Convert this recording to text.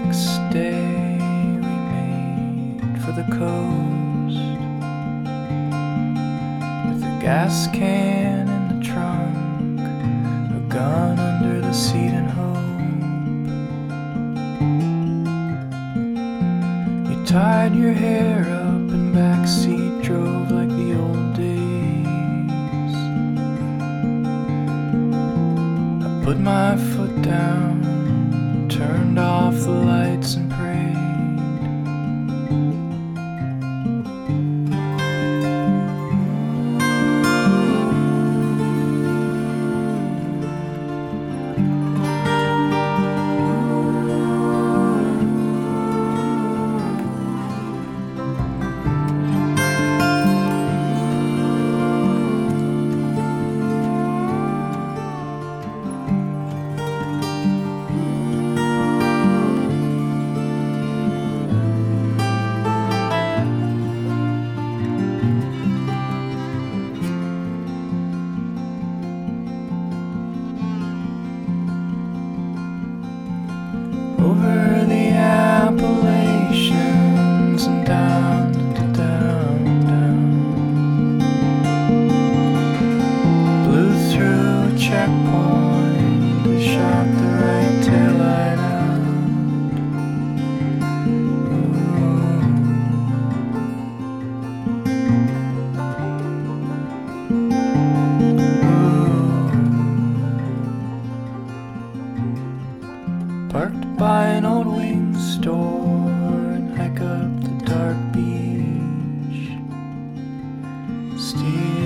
next day we made for the coast, with a gas can in the trunk, a gun under the seat and hope. You tied your hair up and backseat drove like the old days. I put my foot down, turned off the lights and prayed. Over the Appalachians and down, down, down. Blew through a checkpoint, they shot the right taillight out. Parked by an old wing store and hike up the dark beach. Steer